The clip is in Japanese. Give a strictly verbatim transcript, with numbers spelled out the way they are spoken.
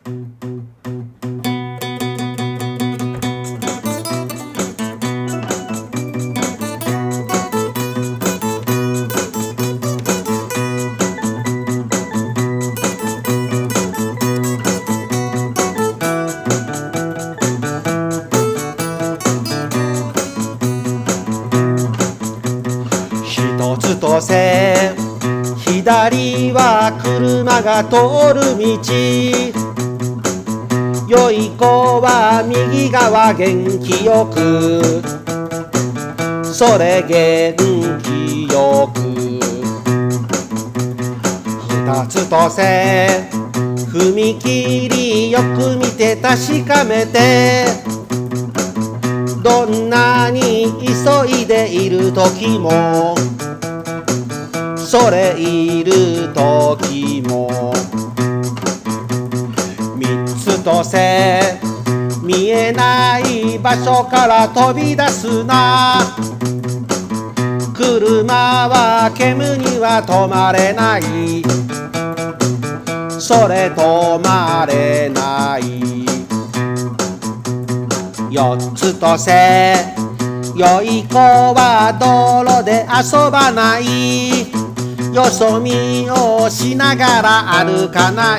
一つとせ左は車が通る道、良い子は右側元気よく、それ元気よく。二つとせ踏切よく見て確かめて、どんなに急いでいる時もそれいる時も。三つとせ見えない場所から飛び出すな、車は煙には止まれない、それ止まれない。四つとせ良い子は道路で遊ばない、よそ見をしながら歩かな